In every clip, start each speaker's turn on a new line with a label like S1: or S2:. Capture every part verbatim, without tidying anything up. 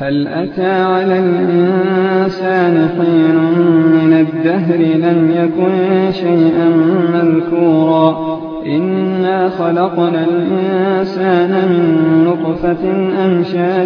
S1: هل أتى على الإنسان حين من الدهر لم يكن شيئا مذكورا إنا خلقنا الإنسان من نطفة أمشاج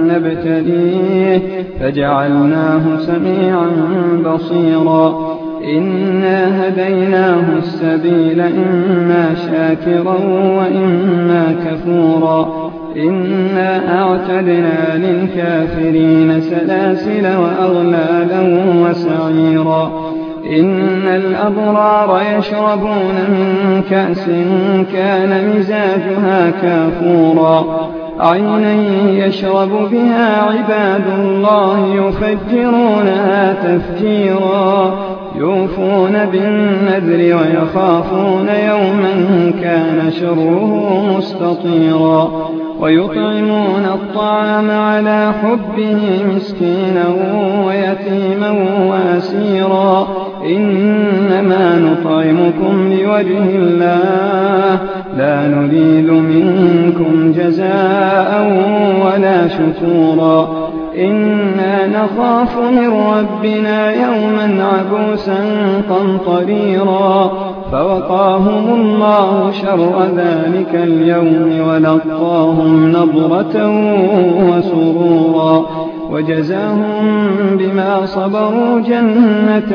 S1: نبتليه فجعلناه سميعا بصيرا إنا هديناه السبيل إما شاكرا وإما كفورا إنا أعتدنا للكافرين سلاسل وأغلالا وسعيرا إن الأبرار يشربون من كأس كان مزاجها كافورا عينا يشرب بها عباد الله يفجرونها تفجيرا يوفون بالنذر ويخافون يوما كان شره مستطيرا ويطعمون الطعام على حبه مسكينا ويتيما واسيرا إنما نطعمكم لوجه الله لا نريد منكم جزاء ولا شكورا إنا نخاف من ربنا يوما عبوسا قمطريرا فوقاهم الله شر ذلك اليوم ولقاهم نضرة وسرورا وجزاهم بما صبروا جنة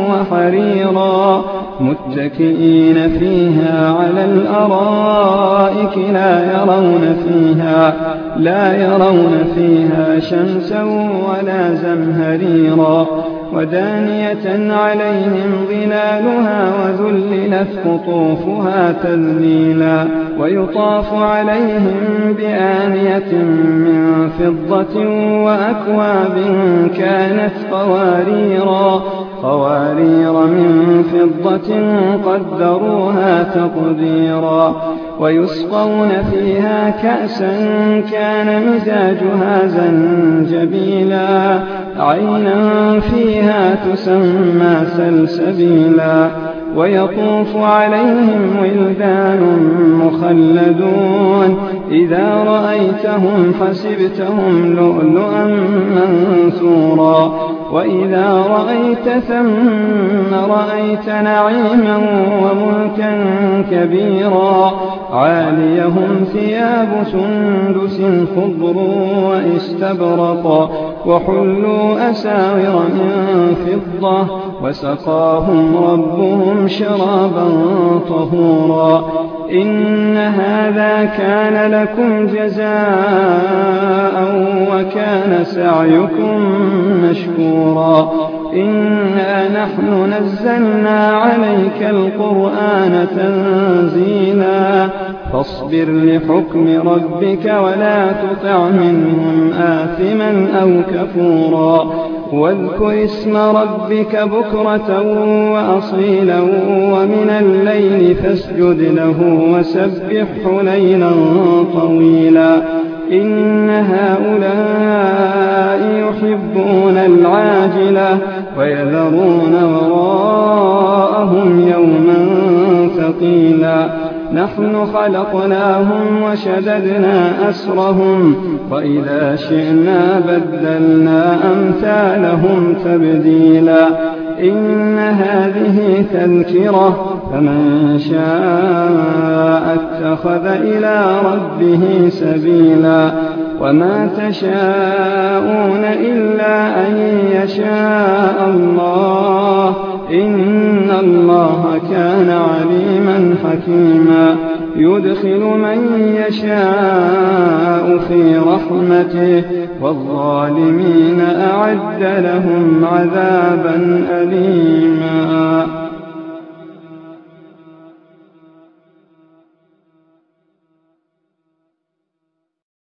S1: وحريرا متكئين فيها على الأرائك لا يرون فيها لا يرون فيها شمسا ولا زمهريرا ودانية عليهم ظلالها وذللت قطوفها تذليلا ويطاف عليهم بآنية من فضة وأكواب كانت قواريرا قوارير من فضة قدروها تقديرا ويسقون فيها كأسا كان مزاجها زنجبيلا عينا فيها تسمى سلسبيلا ويطوف عليهم ولدان مخلدون إذا رأيتهم حسبتهم لؤلؤا منثورا وإذا رأيت ثم رأيت نعيما وملكا كبيرا عاليهم ثياب سندس خضر واستبرق وحلوا أساور من فضة وسقاهم ربهم شرابا طهورا إن هذا كان لكم جزاء وكان سعيكم مشكورا إنا نحن نزلنا عليك القرآن تنزيلا فاصبر لحكم ربك ولا تطع منهم آثما أو كفورا واذكر اسم ربك بكرة وأصيلا ومن الليل فاسجد له وسبحه ليلا طويلا إن هؤلاء يحبون العاجلة ويذرون وراءهم يوما ثقيلا نحن خلقناهم وشددنا أسرهم وإذا شئنا بدلنا أمثالهم تبديلا إن هذه تذكرة فمن شاء اتخذ إلى ربه سبيلا وما تشاءون إلا أن يشاء الله إن الله كان عليما حكيما يدخل من يشاء في رحمته والظالمين أعد لهم عذابا أليما.